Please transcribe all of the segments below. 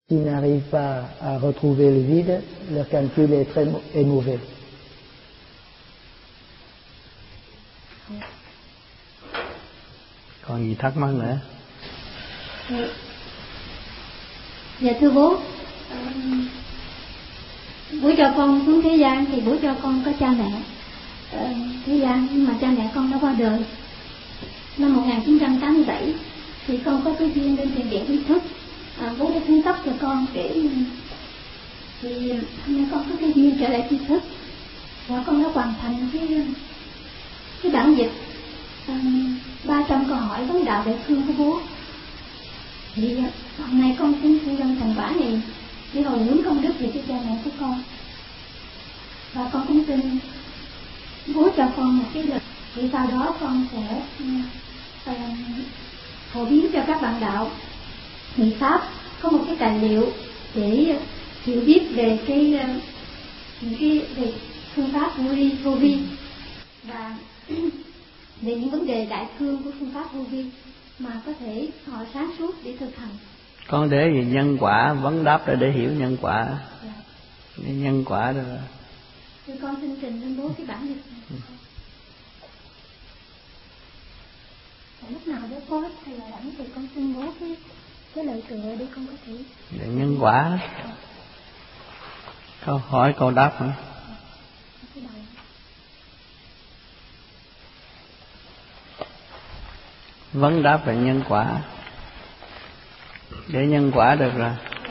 S'ils n'arrivent pas à retrouver le vide, leur calcul est mauvais. Còn gì thắc mắc nữa? Dạ thưa bố, bố cho con xuống thế gian thì bố cho con có cha mẹ thế gian, nhưng mà cha mẹ con đã qua đời. Năm 1987 thì con có cái duyên lên thiền viện ý thức, bố đã cung cấp cho con để thì hôm nay con có cái duyên trở lại tri thức và con đã hoàn thành cái bản dịch 300 câu hỏi vấn đạo đại cương của bố. Thì hôm nay con xin thu dân thành quả này để hồi hướng công đức về cho cha mẹ của con, và con cũng xin bố cho con một cái lời thì sau đó con sẽ phổ biến cho các bạn đạo nghị pháp có một cái tài liệu để hiểu biết về về phương pháp vô vi và về những vấn đề đại cương của phương pháp vô vi mà có thể họ sáng suốt để thực hành. Con để gì nhân quả vấn đáp để hiểu nhân quả. Dạ. Nhân quả rồi. Thì con xin trình lên bố cái bản dịch này. Lúc nào bố có hay là rảnh thì con xin bố cái lời tựa để con có thể. Để nhân quả. Câu hỏi câu đáp hả? Vấn đáp về nhân quả. Để nhân quả được rồi.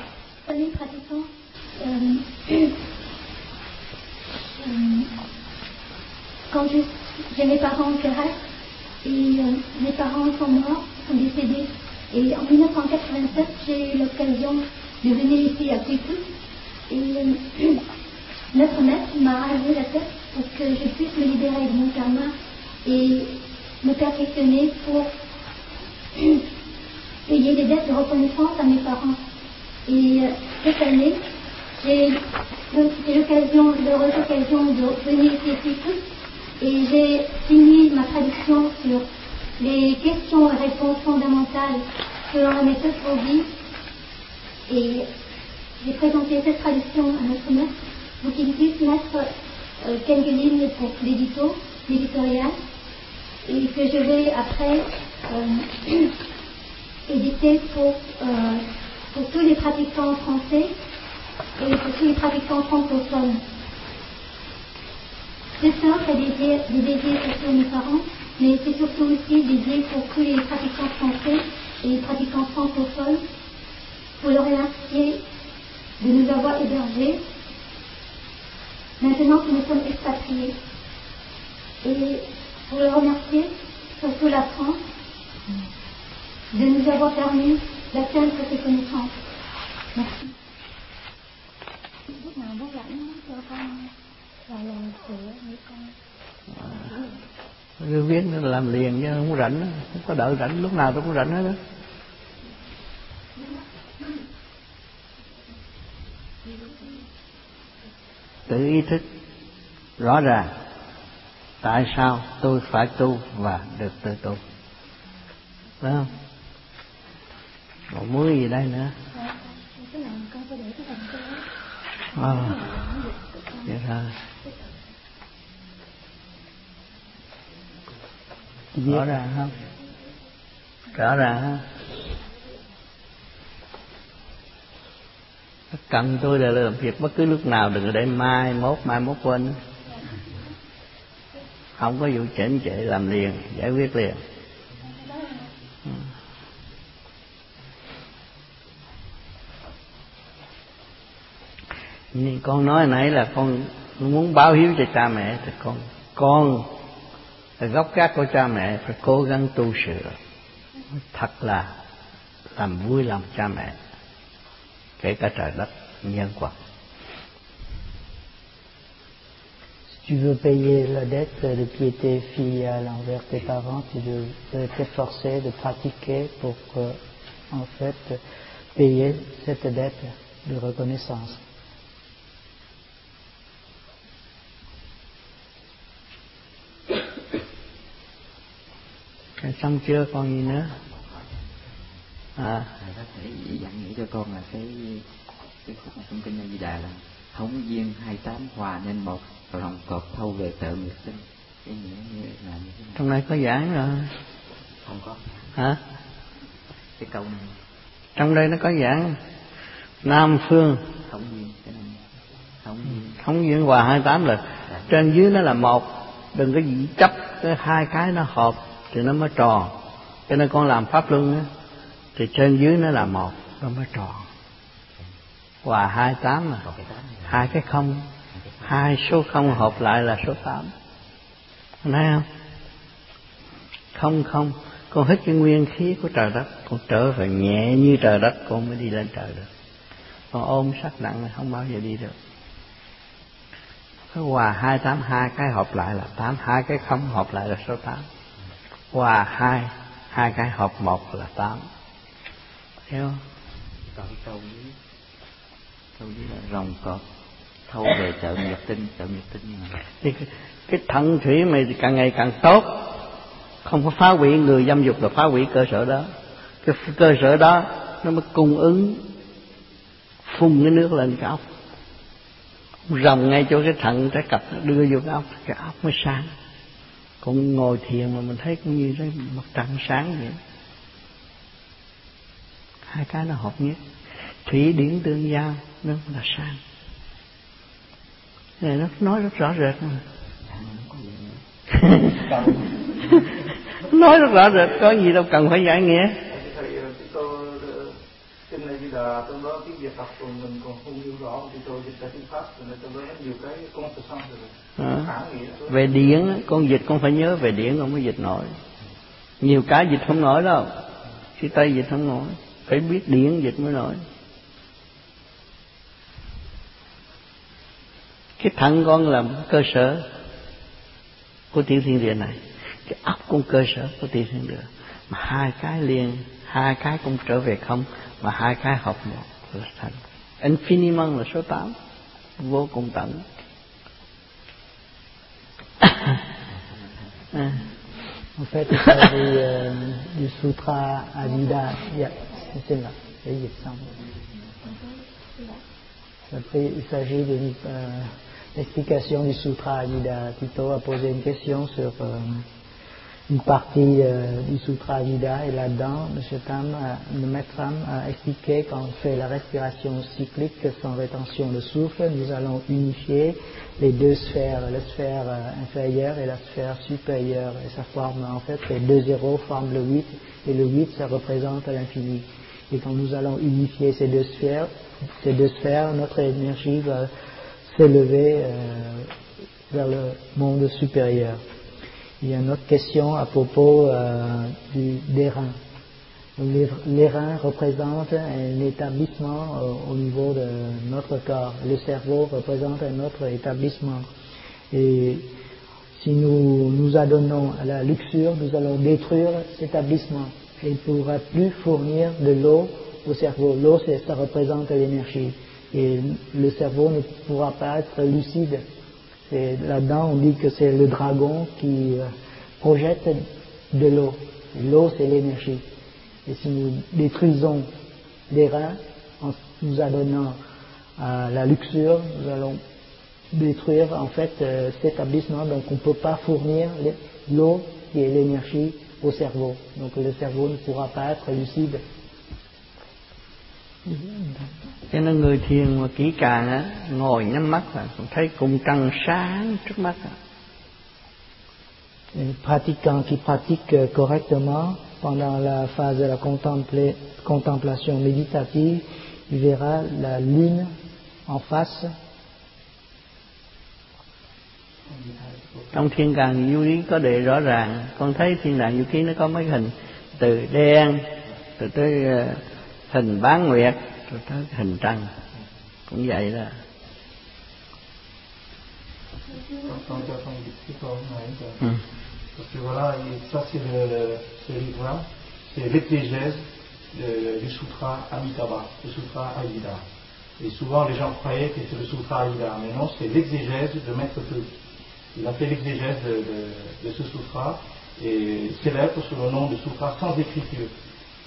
Quand j'ai mes parents terrestres et mes parents sont morts, sont décédés, et en 1987 j'ai eu l'occasion de venir ici à Cuicu et notre maître m'a relevé la tête pour que je puisse me libérer de mon karma et me perfectionner pour payer des dettes de reconnaissance à mes parents. Et cette année, j'ai l'heureuse occasion de venir ici à Cuicu et j'ai fini ma traduction sur les questions et réponses fondamentales selon la méthode Obi. Et j'ai présenté cette traduction à notre maître pour qu'il puisse mettre quelques lignes pour l'éditorial, et que je vais après éditer pour tous les pratiquants français et pour tous les pratiquants francophones. Cette œuvre est dédiée pour tous mes parents, mais c'est surtout aussi dédié pour tous les pratiquants français et les pratiquants francophones, pour leur remercier de nous avoir hébergés maintenant que nous sommes expatriés, et pour le remercier, surtout la France, de nous avoir permis d'atteindre ces connaissances. Merci. Lúc nào bố rảnh cho con vài lời sửa với con. Cứ viết nó làm liền chứ không rảnh, không có đợi rảnh, lúc nào tôi cũng rảnh hết đó. Tự ý thức rõ ràng tại sao tôi phải tu và được tự tu, phải không? Còn muốn gì đây nữa? Vậy thôi. Rõ ràng không? Rõ ràng không? Cần tôi để làm việc bất cứ lúc nào, đừng để mai mốt quên. Không có vụ chỉnh trệ, làm liền, giải quyết liền. Nhưng con nói nãy là con muốn báo hiếu cho cha mẹ, thì con là gốc gác của cha mẹ, phải cố gắng tu sửa, thật là làm vui lòng cha mẹ, kể cả trời đất nhân quả. Si tu veux payer la dette de piété filiale envers tes parents, tu dois t'efforcer de pratiquer pour en fait payer cette dette de reconnaissance. Xong chưa, còn gì nữa? Thầy có thể dặn nghĩa cho con là cái khúc trong kinh A Di Đà là thống duyên 28 hòa nên một, lòng cột thâu về tự nghiệp sinh. Cái nghĩa là như thế nào? Trong này có giảng rồi. Không có. Hả? Cái câu này. Trong đây nó có giảng Nam phương Thống duyên, cái này. Thống duyên hòa 28 là trên dưới nó là một. Đừng có chấp cái hai cái nó hợp thì nó mới tròn. Cho nên con làm pháp luân á thì trên dưới nó là một, nó mới tròn. Hòa 28 mà. Hai cái không, hai số không hợp lại là số 8. Con thấy không? Không không, con hít cái nguyên khí của trời đất, con trở về nhẹ như trời đất, con mới đi lên trời được. Con ôm sắc nặng này không bao giờ đi được. Cái hòa 28, hai cái hợp lại là 8, hai cái không hợp lại là số 8. Hòa hai cái hợp một là 8. Hiểu không? Còn câu dưới là rồng cọp thâu về trợ nghiệp tinh mà. Thì cái thận thủy mày thì càng ngày càng tốt, không có phá hủy người dâm dục là phá hủy cơ sở đó. Cái cơ sở đó nó mới cung ứng phun cái nước lên cái óc, rồng ngay chỗ cái thận trái cặp đưa vô cái óc mới sáng. Còn ngồi thiền mà mình thấy cũng như cái mặt trăng sáng vậy. Hai cái nó hợp nhất, thủy điển tương giao nó là sáng. Này nó nói rất rõ rệt mà. Nói rất rõ rệt, có gì đâu cần phải giải nghĩa. Kinh này là trong đó cái việc học của mình còn không hiểu rõ thì tôi dịch ra tiếng Pháp rồi trong đó có nhiều cái con phải xong rồi. Về điển con dịch con phải nhớ về điển con mới dịch nổi. Nhiều cái dịch không nổi đâu. Chữ Tây dịch không nổi, phải biết điển dịch mới nổi. Cái thận con là cơ sở của tiểu thiên địa này, cái óc cũng cơ sở của tiểu thiên địa. Mà hai cái liền, hai cái cũng trở về không, mà hai cái hợp một là thành infiniment là số 8, vô cùng tận. En fait, il s'agit du Sutra Adida. C'est là, c'est dịch xong. Il s'agit d'une explication du Sutra Adida. Tito a posé une question sur une partie du Sutra Adida et là-dedans, le maître Tam a expliqué quand on fait la respiration cyclique sans rétention de souffle, nous allons unifier les deux sphères, la sphère inférieure et la sphère supérieure. Et ça forme, en fait, les deux zéros forment le 8, et le 8, ça représente l'infini. Et quand nous allons unifier ces deux sphères, notre énergie va s'élever vers le monde supérieur. Il y a une autre question à propos des reins. Les reins représentent un établissement au niveau de notre corps. Le cerveau représente un autre établissement. Et si nous nous adonnons à la luxure, nous allons détruire cet établissement. Il ne pourra plus fournir de l'eau au cerveau. L'eau, ça représente l'énergie. Et le cerveau ne pourra pas être lucide. Et là-dedans, on dit que c'est le dragon qui projette de l'eau. L'eau, c'est l'énergie. Et si nous détruisons les reins, en nous adonnant à la luxure, nous allons détruire en fait cet établissement. Donc on ne peut pas fournir l'eau qui est l'énergie au cerveau. Donc le cerveau ne pourra pas être lucide. Cho nên người thiền mà kỹ càng á, ngồi nhắm mắt là thấy cung trăng sáng trước mắt. Un pratiquant qui pratique correctement pendant la phase de la contemplation méditative, il verra la lune en face. Trong thiên đàng du ký có đề rõ ràng, con thấy thiên đàng du ký nó có mấy hình, từ đen, từ tới hình bán nguyệt, rồi tới hình trăng, cũng vậy đó. Parce que voilà, ça c'est ce livre-là, c'est l'exégèse du Sutra Amitabha, le Sutra Adida. Et souvent les gens croyaient que c'est le Sutra Adida, mais non, c'est l'exégèse de Maître Peu. Il a fait l'exégèse de ce Sutra et célèbre sous le nom de Sutra sans écriture.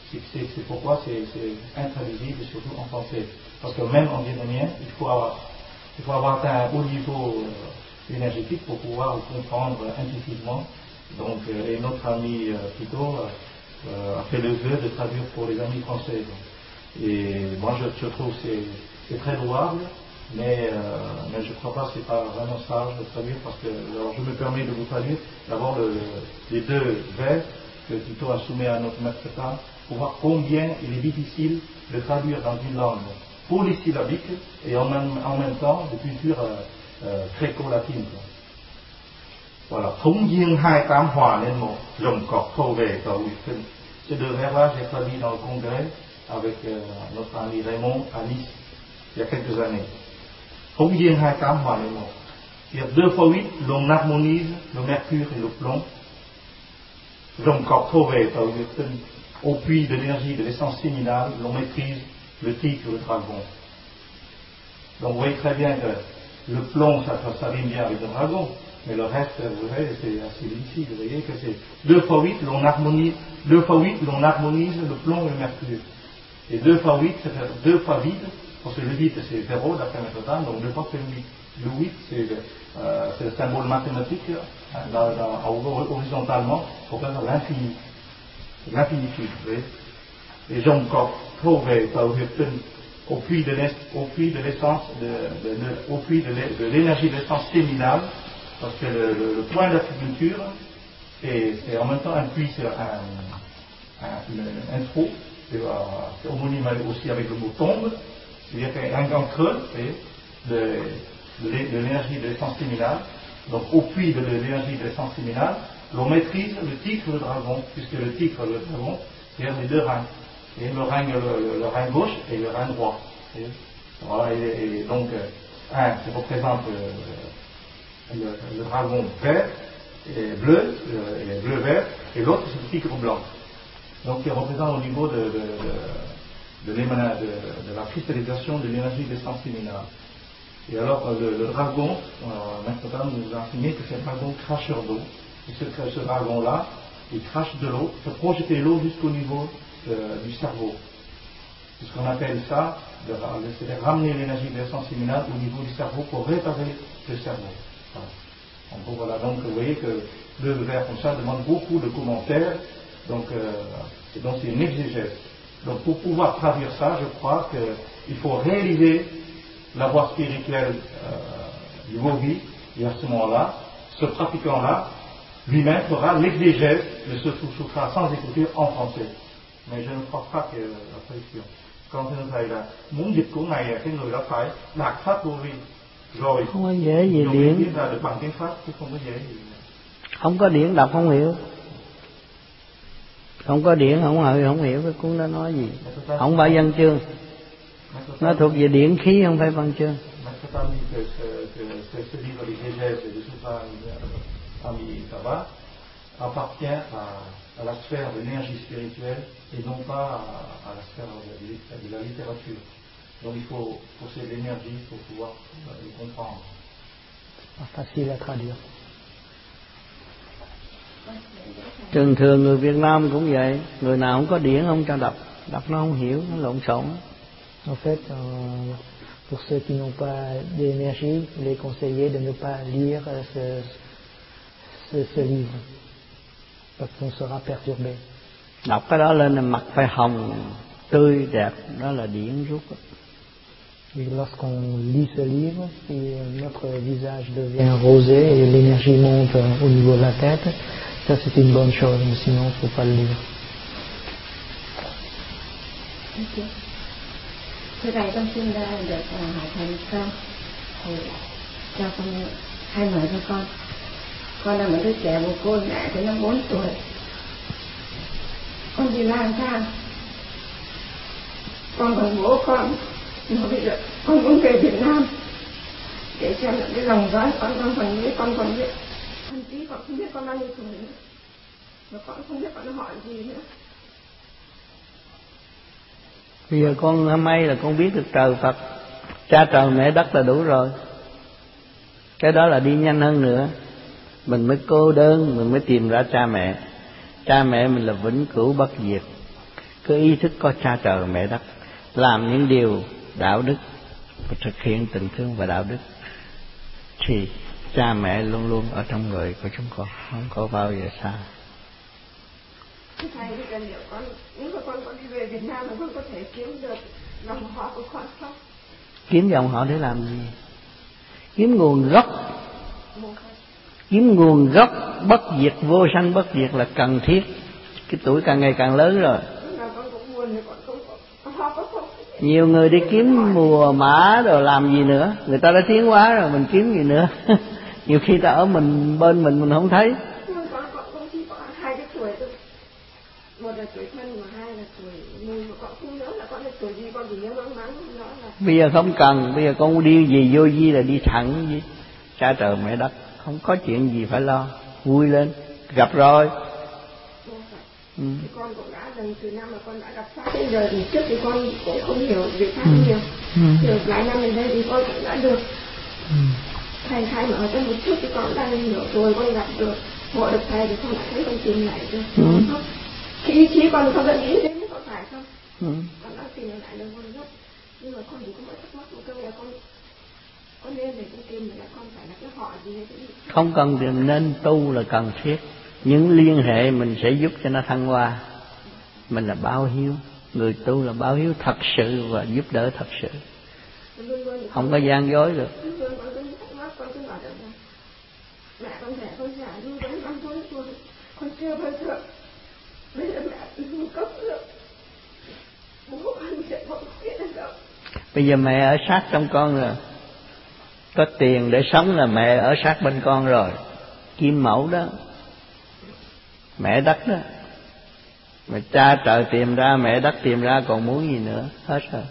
C'est pourquoi c'est intraduisible, surtout en français. Parce que même en vietnamien, il faut avoir atteint un haut niveau énergétique pour pouvoir comprendre intuitivement. Donc, et notre ami Tito a fait le vœu de traduire pour les amis français. Et moi, je trouve que c'est très louable, mais je ne crois pas que ce n'est pas vraiment sage de traduire, parce que alors, je me permets de vous traduire d'abord les deux vers que Tito a soumis à notre maître Tam, pour voir combien il est difficile de traduire dans une langue polysyllabique et en même temps de culture gréco-latine. Voilà. Thống duyên 28 hòa nên một, rồng cọp thâu về cầu ủy sinh. Ces deux vers-là, j'ai traduit dans le congrès avec notre ami Raymond à Nice il y a quelques années. Thống duyên 28 hòa nên một. C'est-à-dire 2 fois 8, l'on harmonise le mercure et le plomb. Rồng cọp thâu về cầu ủy sinh. Au puits de l'énergie de l'essence séminale, l'on maîtrise le tigre, le dragon. Donc vous voyez très bien que le plomb, ça rime bien avec le dragon, mais le reste, vous voyez, c'est assez difficile. Vous voyez que c'est 2 fois 8, l'on harmonise le plomb et le mercure. Et 2 fois 8, c'est 2 fois vide, parce que le vide c'est 0 d'après Maître Tam, donc 2 fois c'est le 8. Le 8, c'est le symbole mathématique, horizontalement, pour faire l'infini. L'infinitude, vous voyez. Et Jean encore trouvé au puits de l'essence, au puits de l'énergie de l'essence séminale, parce que le point d'acupuncture, c'est en même temps un puits, c'est un trou, c'est homonyme aussi avec le mot tombe, c'est-à-dire qu'il y a un grand creux de l'énergie de l'essence séminale. Donc au puits de l'énergie de l'essence séminale, l'on maîtrise le tigre et le dragon, puisque le tigre et le dragon, c'est les deux reins. Et le rein gauche et le rein droit. Et, voilà, et donc, un qui représente le dragon vert et bleu, bleu-vert, et l'autre c'est le tigre blanc. Donc il représente au niveau de la cristallisation de l'énergie de l'essence séminale. Et alors le dragon, Maître Tam nous a enseigné que c'est un dragon cracheur d'eau. Et ce dragon-là, il crache de l'eau, il fait projeter l'eau jusqu'au niveau du cerveau. C'est ce qu'on appelle ça, c'est de ramener l'énergie de l'essence séminale au niveau du cerveau pour réparer le cerveau. Voilà. En gros, voilà. Donc vous voyez que le vers comme ça demande beaucoup de commentaires, donc c'est une exégèse. Donc pour pouvoir traduire ça, je crois qu'il faut réaliser la voie spirituelle du Yogi, et à ce moment-là, ce pratiquant-là, lui-même fera l'exégèse de ce sutra sans écouter en français. Mais je ne crois pas que la traduction. Còn thưa thầy là muốn dịch của ngài, cái người đó phải đạt pháp vô vi rồi không có dễ gì điển viết ra được bằng tiếng Pháp, chứ không có dễ gì. Không có điển đọc không hiểu, không có điển không hiểu cái cuốn đó nói gì, không phải văn chương, nó thuộc về điển khí không phải văn chương. Ce livre l'exégèse de Sutra Amitabha appartient à la sphère de l'énergie spirituelle et non pas à la sphère de la littérature. Donc il faut posséder l'énergie pour pouvoir le comprendre. C'est pas facile à traduire. Thường thường người Việt Nam cũng vậy, người nào không có điển không cho đọc nó không hiểu, nó lộn xộn. En fait, pour ceux qui n'ont pas d'énergie, il est conseillé de ne pas lire ce livre, parce qu'on sera perturbé. Đọc cái đó lên là mặt phải hồng, tươi, đẹp, đó là điển rút. Et lorsqu'on lit ce livre, si notre visage devient rosé et l'énergie monte au niveau de la tête, ça c'est une bonne chose, mais sinon il ne faut pas le lire. Thưa thầy, con xin được hỏi thầy cho con khai mở cho con. Con là một đứa trẻ mồ côi, mẹ thì năm 4 tuổi. Con đi lang thang, con còn bố con, mà bây giờ con muốn về Việt Nam để xem lại cái dòng dõi con còn nghĩ, con còn biết, thậm chí con không biết con bao nhiêu tuổi nữa, mà con không biết con hỏi gì nữa. Bây giờ con may là con biết được trời Phật, cha trời mẹ đất là đủ rồi. Cái đó là đi nhanh hơn nữa. Mình mới cô đơn, mình mới tìm ra cha mẹ. Cha mẹ mình là vĩnh cửu bất diệt. cứ ý thức có cha trời mẹ đất, làm những điều đạo đức và thực hiện tình thương và đạo đức, thì cha mẹ luôn luôn ở trong người của chúng con, không có bao giờ xa. Thầy, bây giờ liệu con, nếu mà con đi về Việt Nam thì con có thể kiếm được dòng họ của con không? Kiếm dòng họ để làm gì? Kiếm nguồn gốc. Kiếm nguồn gốc bất diệt, vô sanh bất diệt là cần thiết. Cái tuổi càng ngày càng lớn rồi. Nhiều người đi kiếm mùa mã rồi làm gì nữa? Người ta đã tiến hóa rồi, mình kiếm gì nữa? Nhiều khi ta ở bên mình không thấy. Con chỉ có 2 cái tuổi thôi. Một là tuổi thân mà 2 là tuổi mùi, mà con không nhớ là con là tuổi gì, con chỉ nhớ mắng nó là. Bây giờ không cần, bây giờ con đi gì vô gì là đi thẳng gì. Cha trời mẹ đất, không có chuyện gì phải lo, vui lên, gặp rồi. Thì con cũng đã dần từ năm mà con đã gặp Pháp đến giờ, thì trước thì con cũng không hiểu về Pháp nhiều. Rồi vài năm đến đây thì con cũng đã được thầy mà ở trong một chút thì con đang hiểu rồi, con gặp được hội được thầy thì con đã thấy con tìm lại được. Cái ý chí con không đã nghĩ đến có phải không? Con đã tìm lại được con rất. Nhưng mà con chỉ có mỗi thắc mắc một câu là con nên để con tìm là con phải là cái họ gì hay cái gì? Không cần tìm, nên tu là cần thiết. Những liên hệ mình sẽ giúp cho nó thăng hoa. Mình là báo hiếu, người tu là báo hiếu thật sự và giúp đỡ thật sự, không có gian dối được. Mẹ con thể con giả như đến 5 tuổi rồi, con chưa bao giờ bây giờ mẹ cấp được, bố con sẽ không biết được đâu. Bây giờ mẹ ở sát trong con rồi, có tiền để sống là mẹ ở sát bên con rồi. Kim mẫu đó, mẹ đất đó, mà cha trời tìm ra, mẹ đất tìm ra, còn muốn gì nữa, hết rồi.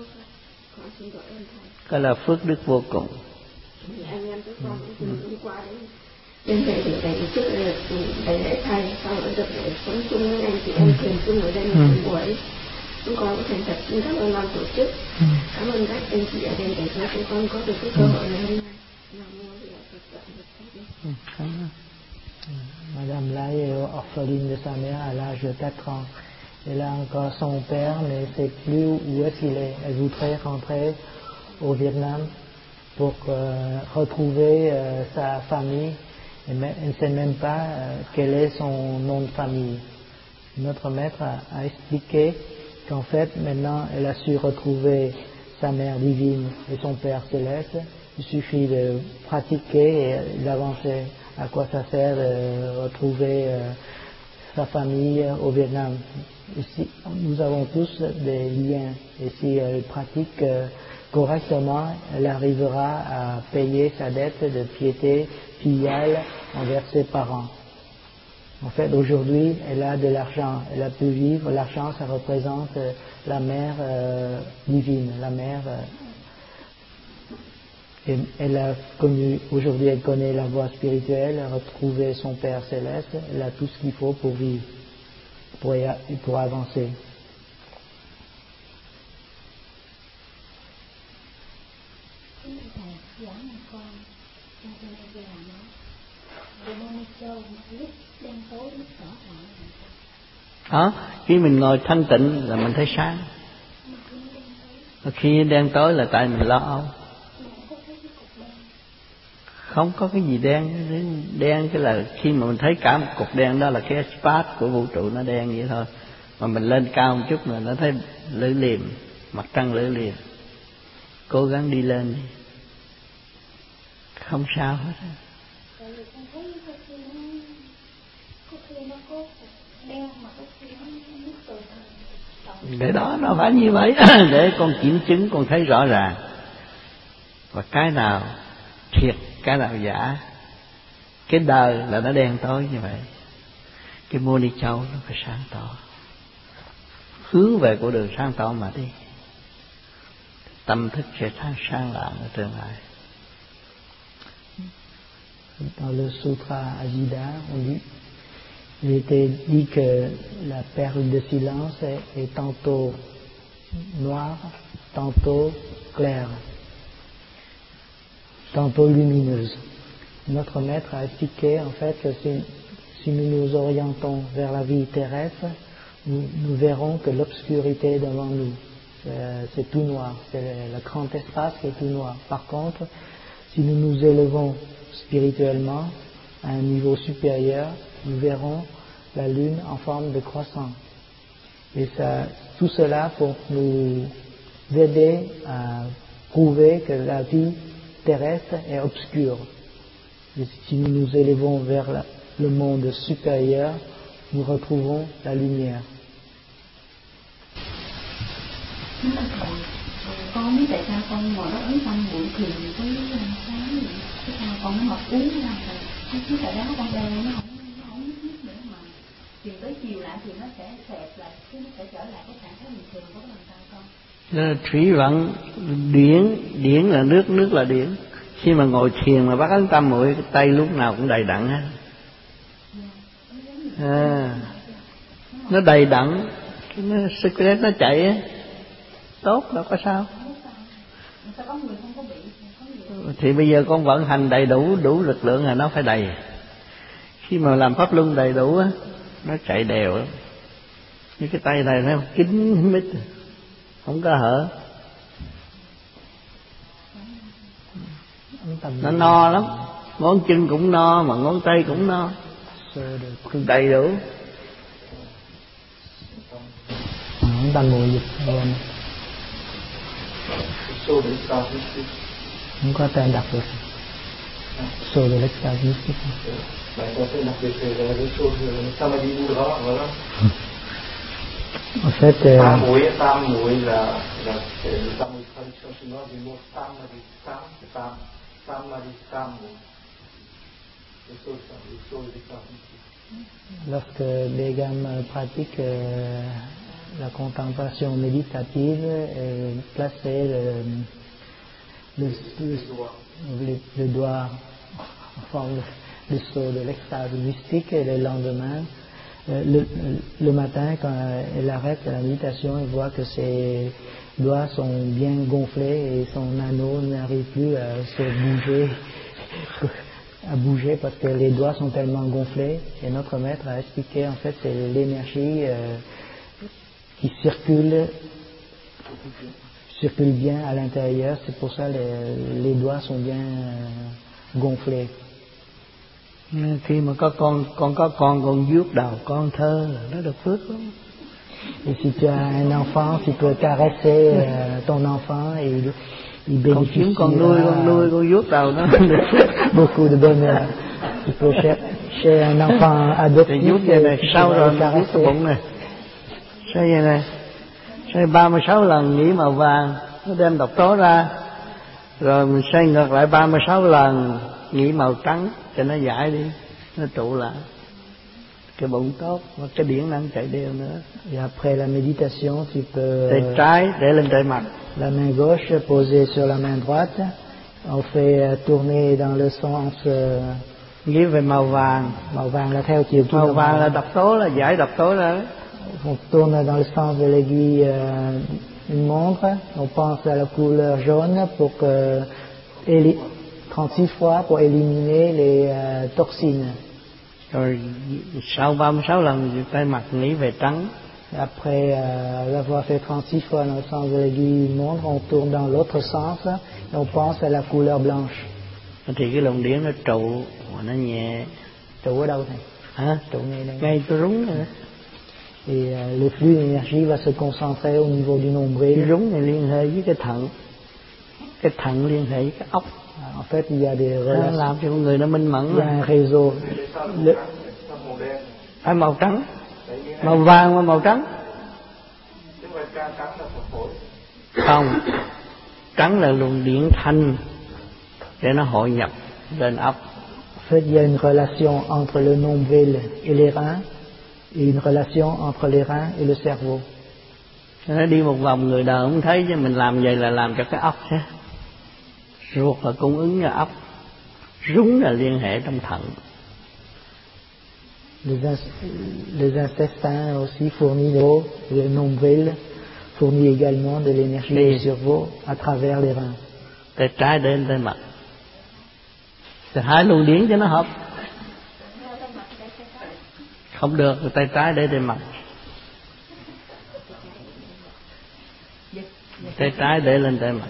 Cái là phước đức vô cùng. Anh em với con cũng qua đấy. Bên thầy thì thầy trước là thầy lễ thầy, sau đó được để sống chung với anh chị em thiền chung ở đây một buổi. Chúng con cũng thành thật xin cảm ơn ban tổ chức. Cảm ơn các anh chị ở đây để cho chúng con có được cái cơ hội này hôm nay. Madame là est orpheline de sa mère à l'âge de 4 ans. Elle a encore son père, mais ne sait plus où est-ce qu'il est. Elle voudrait rentrer au Vietnam pour retrouver sa famille. Elle ne sait même pas quel est son nom de famille. Notre maître a expliqué qu'en fait, maintenant, elle a su retrouver sa mère divine et son père céleste. Il suffit de pratiquer et d'avancer. À quoi ça sert de retrouver sa famille au Vietnam? Ici, nous avons tous des liens. Et si elle pratique correctement, elle arrivera à payer sa dette de piété filiale envers ses parents. En fait, aujourd'hui, elle a de l'argent, elle a pu vivre. L'argent, ça représente la mère divine, la mère. Et elle a connu, aujourd'hui, elle connaît la voie spirituelle, elle a retrouvé son Père céleste, elle a tout ce qu'il faut pour vivre, pour avancer. Khi mình ngồi thanh tịnh là mình thấy sáng. Khi đen tối là tại mình lo âu. Không có cái gì đen. Đen cái là khi mà mình thấy cả một cục đen, đó là cái spot của vũ trụ, nó đen vậy thôi. Mà mình lên cao một chút là nó thấy lưỡi liềm, mặt trăng lưỡi liềm. Cố gắng đi lên đi, không sao hết. Để đó nó phải như vậy để con kiểm chứng, con thấy rõ ràng. Và cái nào thiệt, cái nào giả. Cái đời là nó đen tối như vậy. Cái Mô Ni Châu nó phải sáng tỏ. Hướng về của đường sáng tỏ mà đi. Tâm thức sẽ sáng lạng ở tương lai. Dans le Sutra Ajita, il était dit que la perle de silence est tantôt noire, tantôt claire, tantôt lumineuse. Notre maître a expliqué en fait que si nous nous orientons vers la vie terrestre, nous verrons que l'obscurité est devant nous. C'est tout noir, c'est le grand espace qui est tout noir. Par contre, si nous nous élevons spirituellement à un niveau supérieur, nous verrons la lune en forme de croissant. Et tout cela pour nous aider à prouver que la vie terrestre est obscure. Et si nous nous élevons vers le monde supérieur, nous retrouvons la lumière. Con biết tại sao con ngồi đó ấn tâm buổi thiền tới sáng vậy? Cái sao con nó mập uống ra rồi cái tại đó con đeo nó không biết nữa mà chiều tới chiều lại thì nó sẽ xẹp lại, cái nó sẽ trở lại cái trạng thái bình thường của làm sao con? Thủy vận điển là nước là điển. Khi mà ngồi thiền mà bác ấn tâm muội, cái tay lúc nào cũng đầy đặn hết. Nó đầy đặn, nó secret nó chạy á, tốt đâu có sao. Thì bây giờ con vận hành đầy đủ lực lượng là nó phải đầy. Khi mà làm pháp luân đầy đủ á, nó chạy đều á. Như cái tay này nó kín mít, không có hở. Nó no lắm, ngón chân cũng no mà ngón tay cũng no, đầy đủ. Tâm muội dịch lên. Không có tên đọc được. Sô de l'extase mystique. En fait, tam muội là tam muội tradition chinoise du mot tam là dit tam muội. Lorsque Begam pratique la contemplation méditative, placer le doigt en forme de saut de l'extase mystique, et le lendemain, le matin, quand elle arrête la méditation, elle voit que ses doigts sont bien gonflés et son anneau n'arrive plus à se bouger, parce que les doigts sont tellement gonflés. Et notre maître a expliqué, en fait, c'est l'énergie qui circule bien à l'intérieur. C'est pour ça les doigts sont bien gonflés. Khi mà có con vuốt đầu con thơ là nó được phước lắm. Et si tu as un enfant, tu peux caresser ton enfant et il bénéficie. Con nuôi con vuốt đầu nó beaucoup de bonheur. Tu peux chez un enfant adoptif. Vuốt vậy này, sau rồi vuốt cái bụng này. Sao vậy này? Xoay 36 lần nhĩ màu vàng, nó đem độc tố ra. Rồi mình xoay ngược lại 36 lần nhĩ màu trắng cho nó giải đi, nó trụ lại. Cái bụng tốt, và cái điển năng chạy đều nữa. Et après la méditation, tu peux tay trái để lên tay mặt, la main gauche posée sur la main droite. On fait tourner dans le sens nghĩ về màu vàng là theo chiều kim. Màu vàng là độc tố, là giải độc tố ra. On tourne dans le sens de l'aiguille une montre. On pense à la couleur jaune pour 36 fois pour éliminer les toxines. Rồi sau 36 lần tay mặt nghĩ về trắng. Après l'avoir fait 36 fois dans le sens de l'aiguille une montre, on tourne dans l'autre sens et on pense à la couleur blanche. Thì cái luồng điển nó trụ, nó nhẹ. Trụ ở đâu thầy? Hả? Trụ ngay đây. Ngay cái rúng này. Et le flux d'énergie va se concentrer au niveau du nombril. Cái rúng này liên hệ với cái thận liên hệ với cái óc. En fait, il y a des relations. Làm cho con người nó minh mẫn. Il y a un réseau. Phải màu trắng, màu vàng và màu trắng. Không, trắng là luồng điển thanh để nó hội nhập lên óc. En fait, il y a une relation entre le nombril et les reins, et une relation entre les reins et le cerveau. Nó đi một vòng người đời không thấy, chứ mình làm vậy là làm cho cái óc chứ. Ruột là cung ứng cho óc, rúng là liên hệ trong thận. Les intestins aussi fournissent l'eau, le nombril fournit également de l'énergie au cerveau à travers les reins. Tay trái đến tay mặt, thì hai luồng điển cho nó hợp. Không được, tay trái để tay mặt. Tay trái để lên tay mặt.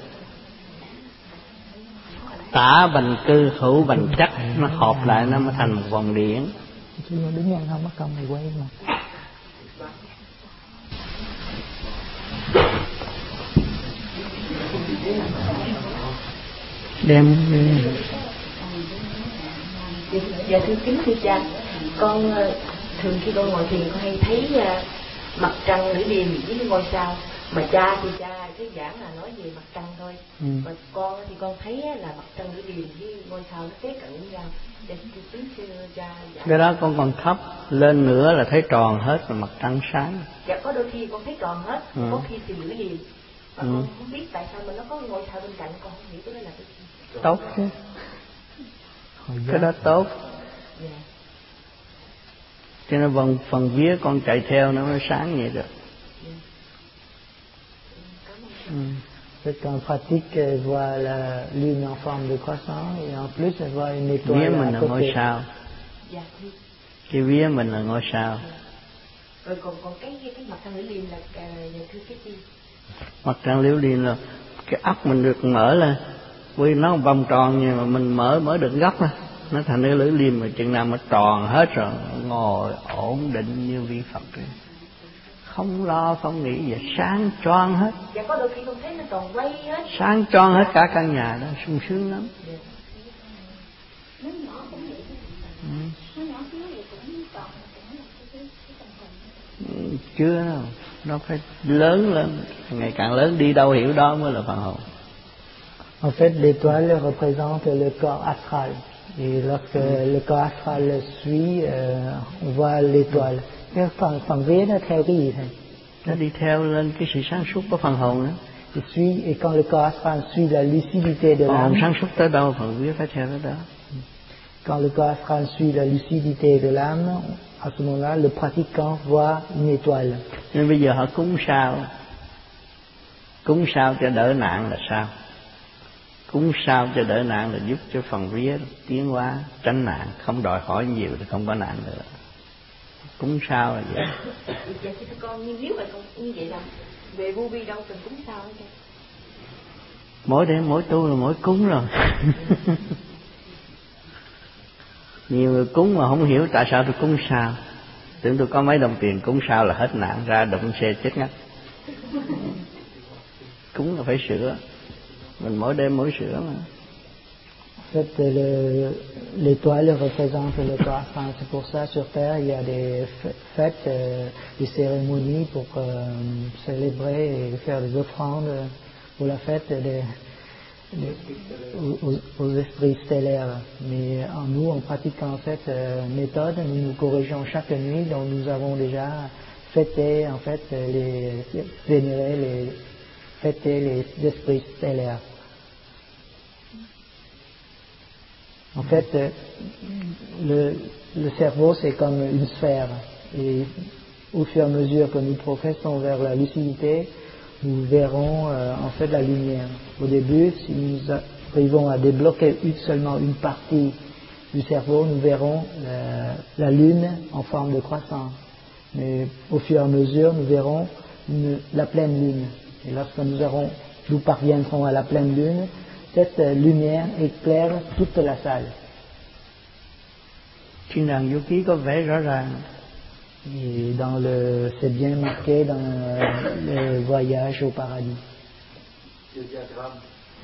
Tả bành cư, hữu bành chắc, nó hợp lại nó mới thành một vòng điển. Chứ nó đứng nhanh không, mất công thì quay mà. Đem Dạ thưa kính thưa cha, con thường khi con ngồi thiền con hay thấy mặt trăng lưỡi liềm với ngôi sao, mà cha thì cha cái giảng là nói về mặt trăng thôi, mà con thì con thấy là mặt trăng lưỡi liềm với ngôi sao nó kế cận với nhau. Dạ kính thưa cha. Cái đó con còn thấp, lên nữa là thấy tròn hết rồi mặt trăng sáng. Dạ có đôi khi con thấy tròn hết, có khi thì lưỡi liềm, mà con không biết tại sao mà nó có ngôi sao bên cạnh, con không hiểu cái đó là cái gì. Tốt chứ. Cái đó tốt. Cho nên phần vía con chạy theo nó mới sáng vậy được. Quand pratique voit la lune en forme de croissant et en plus elle voit une étoile vía mình à là côté. ngôi sao. Cái vía mình là ngôi sao. Rồi còn cái mặt trăng lưỡi liềm là thưa cái gì? Mặt trăng lưỡi liềm là cái óc mình được mở lên, vì nó vòng tròn nhưng mà mình mở được góc ra, nó thành cái lưỡi liềm, mà chừng nào mà tròn hết rồi ngồi ổn định như vị Phật rồi. Không lo không nghĩ gì, sáng choang hết. Dạ có đôi khi không thấy nó tròn quay hết. Sáng choang hết cả căn nhà đó, sung sướng lắm. Nó nhỏ cũng vậy. Nó nhỏ xíu vậy cũng tròn, cũng là cái tinh thần. Chưa đâu, nó phải lớn lên, ngày càng lớn đi đâu hiểu đó mới là phần hồn. En fait, l'étoile représente le corps astral. Et lorsque le corps astral suit, on voit l'étoile. Cái phần vía nó theo cái gì thầy? Nó đi theo lên cái sự sáng suốt của phần hồn đó. Et quand le corps astral suit la lucidité de Phần hồn l'âme, sáng suốt tới đâu phần vía phải theo tới đó. Quand le corps astral suit la lucidité de l'âme, à ce moment-là, le pratiquant voit une étoile. Nên bây giờ họ cúng sao cho đỡ nạn là sao? Cúng sao cho đỡ nạn là giúp cho phần vía tiến hóa, tránh nạn, không đòi hỏi nhiều thì không có nạn nữa. Cúng sao là vậy. Dạ thưa con, nhưng nếu mà như vậy là về vô vi đâu cần cúng sao hết trơn. Mỗi đêm mỗi tu là mỗi cúng rồi. Nhiều người cúng mà không hiểu tại sao tôi cúng sao. Tưởng tôi có mấy đồng tiền cúng sao là hết nạn, ra đụng xe chết ngắt. Cúng là phải sửa. Mình mỗi đêm mỗi sửa mà. En fait, l'étoile représente le corps astral. C'est pour ça, sur Terre, il y a des fêtes, des cérémonies pour célébrer et faire des offrandes pour la fête aux esprits stellaires. Mais en nous, en pratiquant cette méthode, nous nous corrigeons chaque nuit, donc nous avons déjà fêté, en fait, fêté les esprits stellaires. En fait, le cerveau, c'est comme une sphère. Et au fur et à mesure que nous progressons vers la lucidité, nous verrons en fait la lumière. Au début, si nous arrivons à débloquer seulement une partie du cerveau, nous verrons la lune en forme de croissant. Mais au fur et à mesure, nous verrons la pleine lune. Et lorsque nous parviendrons à la pleine lune, cette lumière éclaire toute la salle. Thiên đàng vô ký có vẽ rõ ràng. Et c'est bien marqué dans le voyage au paradis. Le diagramme.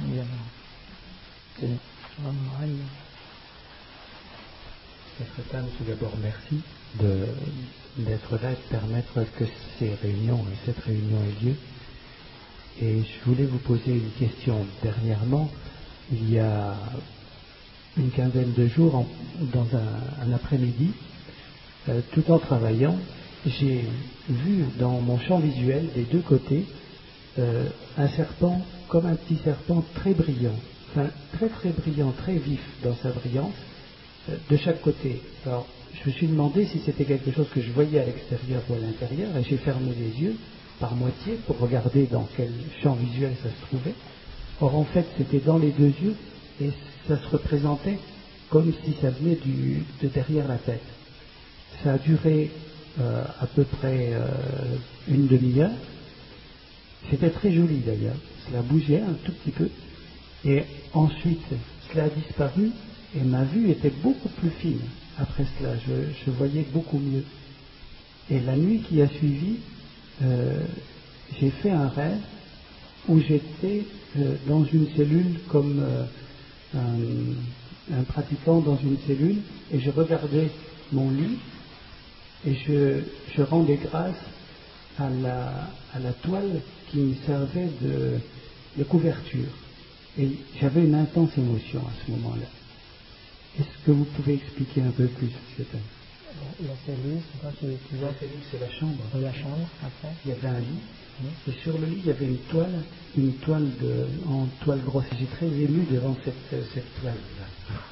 Maître Tam, tout d'abord merci d'être là et de permettre que ces réunions et cette réunion ait lieu. Et je voulais vous poser une question. Dernièrement, il y a une quinzaine de jours, dans un après-midi, tout en travaillant, j'ai vu dans mon champ visuel des deux côtés un serpent, comme un petit serpent très brillant, enfin très très brillant, très vif dans sa brillance, de chaque côté. Alors, je me suis demandé si c'était quelque chose que je voyais à l'extérieur ou à l'intérieur, et j'ai fermé les yeux par moitié pour regarder dans quel champ visuel ça se trouvait. Or en fait c'était dans les deux yeux et ça se représentait comme si ça venait de derrière la tête. Ça a duré à peu près une demi-heure C'était très joli d'ailleurs, cela bougeait un tout petit peu, et ensuite cela a disparu, et ma vue était beaucoup plus fine. Après cela, je voyais beaucoup mieux. Et la nuit qui a suivi, j'ai fait un rêve où j'étais dans une cellule comme un pratiquant dans une cellule, et je regardais mon lit, et je rendais grâce à la toile qui me servait de couverture. Et j'avais une intense émotion à ce moment-là. Est-ce que vous pouvez expliquer un peu plus ce thème? La cellule, c'est quoi qui La cellule, c'est la chambre. La chambre, après. Il y avait un lit, et sur le lit, il y avait une toile en toile grosse. Et j'ai très ému devant cette toile-là.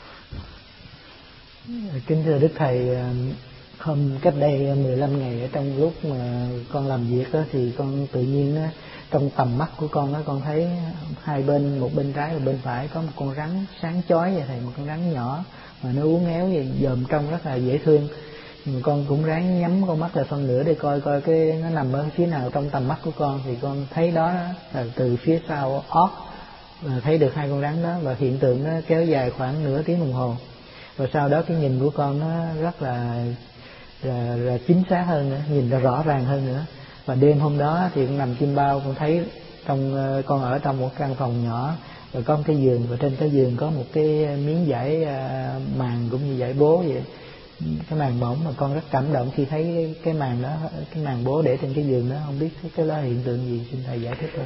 Kính thưa Đức Thầy, cách đây 15 ngày ở trong lúc mà con làm việc đó, thì con tự nhiên đó, trong tầm mắt của con đó, con thấy hai bên, một bên trái và bên phải có một con rắn sáng chói vậy thầy, một con rắn nhỏ mà nó uốn éo vậy, dòm trông rất là dễ thương. Nhưng mà con cũng ráng nhắm con mắt lại phân nửa để coi cái nó nằm ở phía nào trong tầm mắt của con, thì con thấy đó là từ phía sau ót thấy được hai con rắn đó, và hiện tượng nó kéo dài khoảng nửa tiếng đồng hồ. Rồi sau đó cái nhìn của con nó rất là chính xác hơn nữa, nhìn ra rõ ràng hơn nữa. Và đêm hôm đó thì con nằm chim bao, con thấy con ở trong một căn phòng nhỏ, rồi có một cái giường, và trên cái giường có một cái miếng vải màn cũng như vải bố vậy, cái màn mỏng, mà con rất cảm động khi thấy cái màn đó, cái màn bố để trên cái giường đó. Không biết cái đó hiện tượng gì, xin thầy giải thích hơn.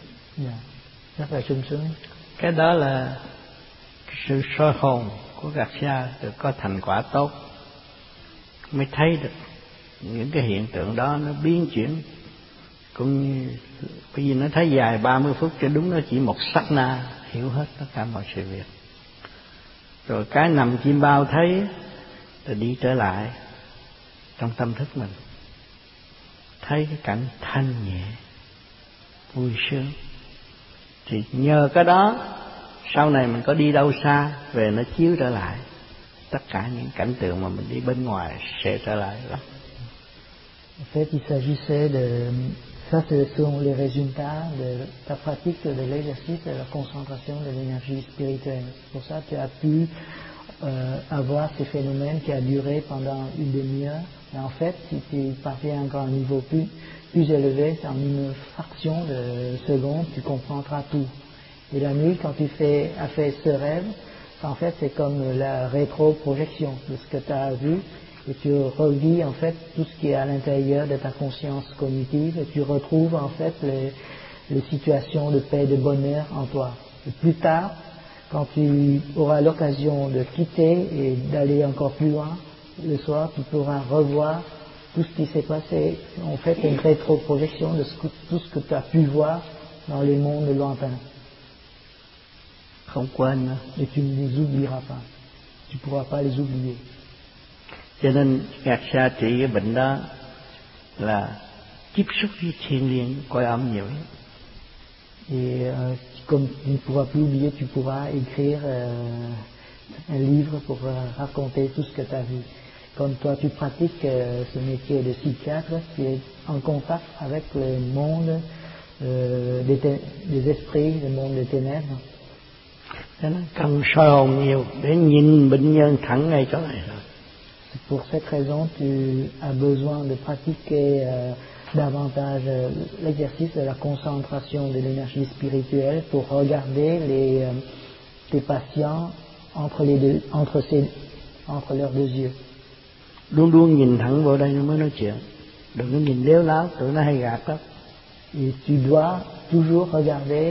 Rất là sung sướng. Cái đó là sự soi hồn của Garcia được có thành quả tốt mới thấy được những cái hiện tượng đó nó biến chuyển, cũng như bởi vì nó thấy dài 30 phút cho đúng, nó chỉ một sát na hiểu hết tất cả mọi sự việc. Rồi cái nằm chim bao thấy rồi đi trở lại trong tâm thức mình, thấy cái cảnh thanh nhẹ vui sướng, thì nhờ cái đó sau này mình có đi đâu xa về nó chiếu trở lại, tất cả những cảnh tượng mà mình đi bên ngoài sẽ trở lại đó. En fait, il s'agissait de ça, ce sont les résultats de ta pratique de l'exercice de la concentration de l'énergie spirituelle. Pour ça, tu as pu avoir ces phénomènes qui a duré pendant une demi-heure. Et en fait, si tu parviens encore à un niveau plus élevé, en une fraction de seconde, tu comprendras tout. Et la nuit, quand tu as fait ce rêve, en fait, c'est comme la rétroprojection de ce que tu as vu, et tu revis en fait tout ce qui est à l'intérieur de ta conscience cognitive, et tu retrouves en fait les situations de paix, de bonheur en toi. Et plus tard, quand tu auras l'occasion de quitter et d'aller encore plus loin, le soir, tu pourras revoir tout ce qui s'est passé. En fait, une rétroprojection de tout ce que tu as pu voir dans les mondes lointains. Không quên nữa. Et tu ne les oublieras pas. Tu ne pourras pas les oublier. Cho nên Garcia trị cái bệnh đó là tiếp xúc với thiên liêng, cõi âm nhiều. Et comme tu ne pourras plus oublier, tu pourras écrire un livre pour raconter tout ce que tu as vu. Comme toi, tu pratiques ce métier de psychiatre, tu es en contact avec le monde des esprits, le monde des ténèbres. Cần soi hồn nhiều để nhìn bệnh nhân thẳng ngay chỗ này rồi. Pour cette raison, tu as besoin de pratiquer davantage l'exercice de la concentration de l'énergie spirituelle pour regarder tes patients entre leurs deux yeux. Luôn luôn nhìn thẳng vào đây mới nói chuyện, đừng có nhìn léo láo, tụi nó hay gạt lắm. Et tu dois toujours regarder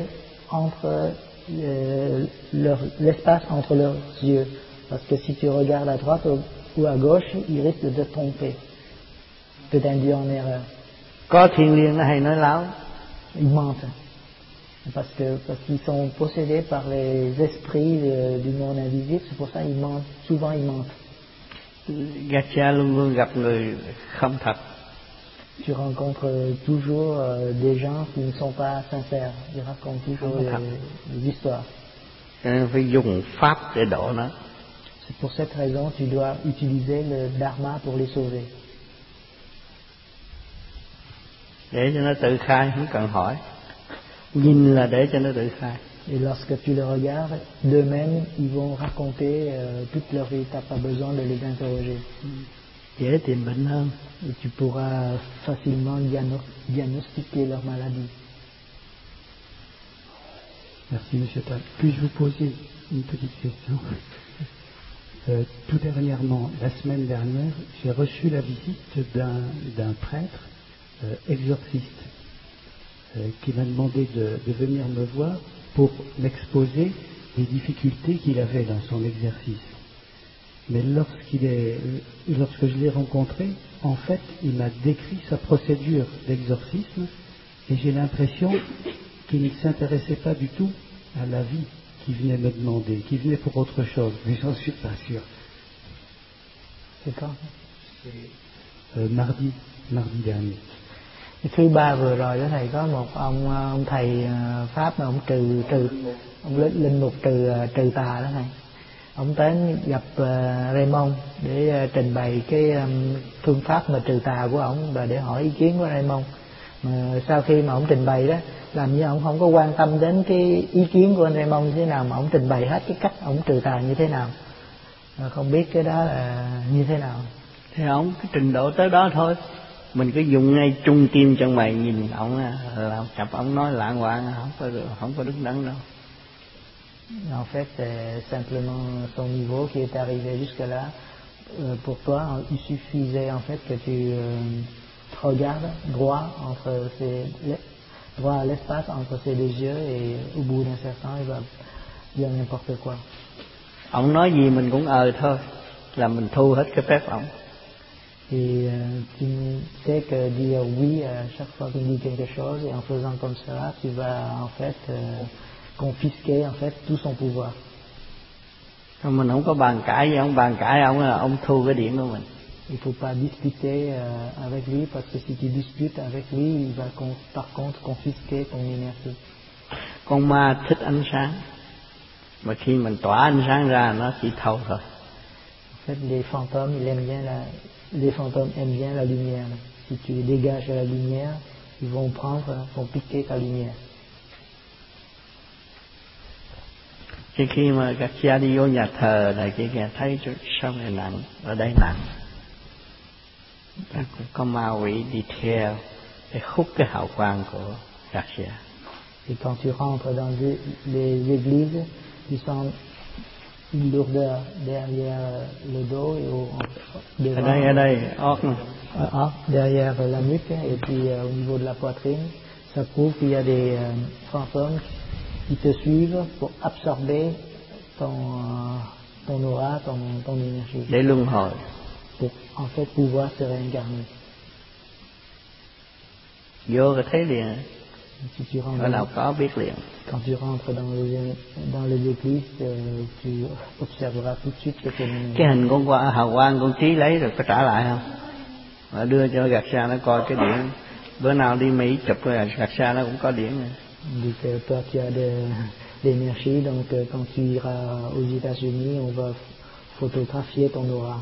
l'espace entre leurs yeux, parce que si tu regardes à droite ou à gauche, ils risquent de te tromper, de t'induire en erreur. Có thiên liêng nó hay nói láo. Ils mentent, parce qu'ils sont possédés par les esprits du monde invisible, c'est pour ça qu'ils mentent, souvent ils mentent. Garcia luôn luôn gặp người không thật. Tu rencontres toujours des gens qui ne sont pas sincères, ils racontent toujours des histoires. Phải dùng pháp để độ nó. C'est pour cette raison tu dois utiliser le dharma pour les sauver. Để cho nó tự khai, không cần hỏi. Nhìn là để cho nó tự khai. Et lorsque tu les regardes, d'eux-mêmes, ils vont raconter toute leur vie. Tu n'as pas besoin de les interroger. Dễ tìm bệnh hơn. Et tu pourras facilement diagnostiquer leur maladie. Merci, Monsieur Tal. Puis-je vous poser une petite question? Tout dernièrement, la semaine dernière, j'ai reçu la visite d'un prêtre exorciste qui m'a demandé de venir me voir pour m'exposer les difficultés qu'il avait dans son exercice. Mais lorsque je l'ai rencontré, en fait, il m'a décrit sa procédure d'exorcisme et j'ai l'impression qu'il ne s'intéressait pas du tout à la vie qu'il venait me demander, qu'il venait pour autre chose, mais j'en suis pas sûr. C'est quand? C'est mardi dernier. Thứ ba vừa rồi đó thầy, có một ông thầy pháp mà ông ông linh mục trừ tà đó thầy. Ông đến gặp Raymond để trình bày cái phương pháp mà trừ tà của ông và để hỏi ý kiến của Raymond. Mà sau khi mà ông trình bày đó, làm như ông không có quan tâm đến cái ý kiến của anh Raymond như thế nào, mà ông trình bày hết cái cách ông trừ tà như thế nào. Không biết cái đó là như thế nào. Thì ông cái trình độ tới đó thôi. Mình cứ dùng ngay trung tim chân mày nhìn ông là chập ông nói lạng hoạng, không có đứng đắn đâu. En fait, c'est simplement son niveau qui est arrivé jusque là. Pour toi, il suffisait en fait que tu regardes droit à l'espace entre ses deux yeux et au bout d'un certain temps, il va dire n'importe quoi. Ông nói gì mình cũng thôi, là mình thu hết cái phép ông. Et tu sais que dire oui à chaque fois qu'il dit quelque chose, et en faisant comme cela, tu vas en fait confisquer en fait tout son pouvoir. Mình không có bàn cãi gì, ông bàn cãi ông là ông thu cái điểm của mình. Il faut pas discuter avec lui, parce que si tu discutes avec lui, il va par contre confisquer ton énergie. Con ma thích ánh sáng, mà khi mình tỏa ánh sáng ra nó chỉ thâu thôi. En fait, les fantômes aiment bien la lumière. Si tu dégages la lumière, ils vont piquer ta lumière. Khi mà các cha đi vô nhà thờ này kia thấy sao này nặng, ở đây nặng. Có ma quỷ đi theo để hút cái hào quang của các cha. Et quand tu rentres dans les églises, tu sens une lourdeur derrière le dos et ở đây óc này. Derrière la nuque et puis au niveau de la poitrine, ça prouve qu'il y a des fantômes qui te suivent pour absorber ton aura, ton énergie. Để luân hồi. Pour en fait pouvoir se réincarner. Vô cái thấy liền. Ở nào có biết liền. Quand tu rentres dans les églises, tu observeras tout de suite que cái hình con hào quang con Trí lấy rồi có trả lại không? Và đưa cho gạt xa nó coi cái điển. Bữa nào đi Mỹ chụp rồi gạt xa nó cũng có điển này. Donc toi tu as de l'énergie, donc quand tu iras aux États-Unis, on va photographier ton aura.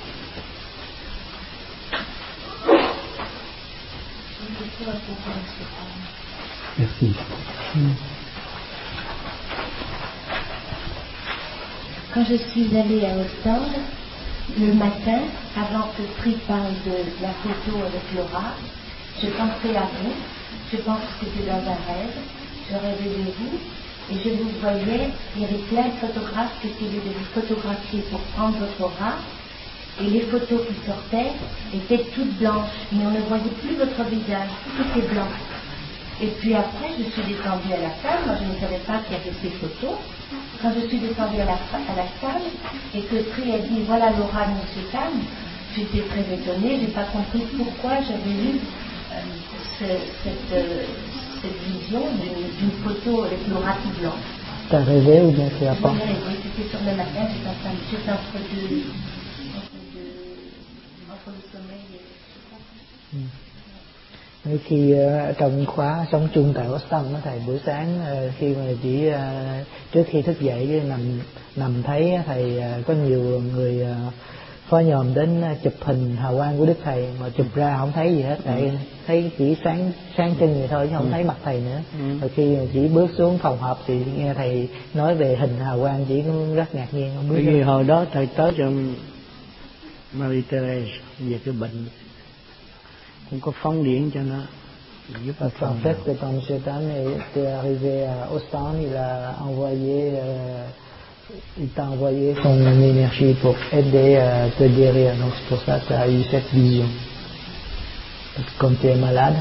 Merci. Quand je suis allée à Ostende, le matin, avant que Pri parle de la photo avec Laura, je pensais à vous. Je pense que c'était dans un rêve. Je rêvais de vous et je vous voyais. Il y avait plein de photographes qui essayaient de vous photographier pour prendre votre aura. Et les photos qui sortaient étaient toutes blanches, mais on ne voyait plus votre visage, tout était blanc. Et puis après, je suis descendue à la salle. Moi, je ne savais pas qu'il y avait ces photos. Quand je suis descendue à la salle et que Pri a dit voilà l'aura de M. Tam, j'étais très étonnée. J'ai pas compris pourquoi j'avais eu cette vision d'une photo avec l'aura tout blanc. T'as rêvé ou bien tu as pas? C'était sur le matin. J'étais entre le sommeil et Khi trong khóa sống chung tại Boston đó thầy, buổi sáng khi mà chỉ trước khi thức dậy nằm thấy thầy có nhiều người phó nhòm đến chụp hình hào quang của Đức Thầy mà chụp ra không thấy gì hết, tại thấy chỉ sáng trưng vậy thôi chứ không thấy mặt Thầy nữa. Rồi khi chỉ bước xuống phòng họp thì nghe Thầy nói về hình hào quang, chỉ rất ngạc nhiên không biết. Bởi vì hồi đó Thầy tới cho Marie Therese về cái bệnh, cũng có phóng điện cho nó giúp nó En fait, quand M. Tan était arrivé à Ostende, il t'a envoyé son énergie pour aider à te guérir. Donc c'est pour ça que tu as eu cette vision. Comme tu es malade.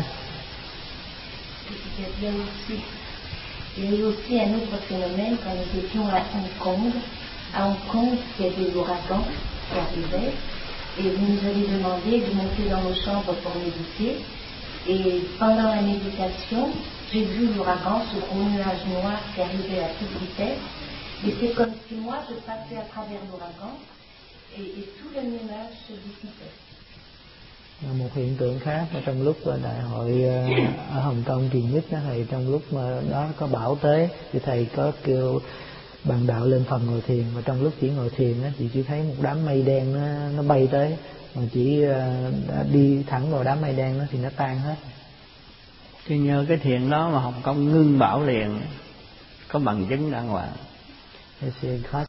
Il y a eu aussi un autre phénomène quand nous étions à Hong Kong. À Hong Kong, il y avait l'ouragan qui arrivait et vous nous avez demandé de monter dans nos chambres pour méditer. Et pendant la méditation, j'ai vu l'ouragan, ce gros nuage noir qui arrivait à toute vitesse. Et c'est comme si moi je passais à travers l'ouragan et tout le nuage se dissipait. Một hiện tượng khác mà trong lúc đại hội ở Hồng Kông kỳ nhất đó, thầy trong lúc mà đó có bão tới thì thầy có kêu bạn đạo lên phòng ngồi thiền, mà trong lúc chỉ ngồi thiền đó, chị chỉ thấy một đám mây đen nó bay tới, mà chỉ đi thẳng vào đám mây đen đó thì nó tan hết. Thì nhờ cái thiền đó mà Hồng Kông ngưng bão liền, có bằng chứng đàng hoàng. Et c'est grâce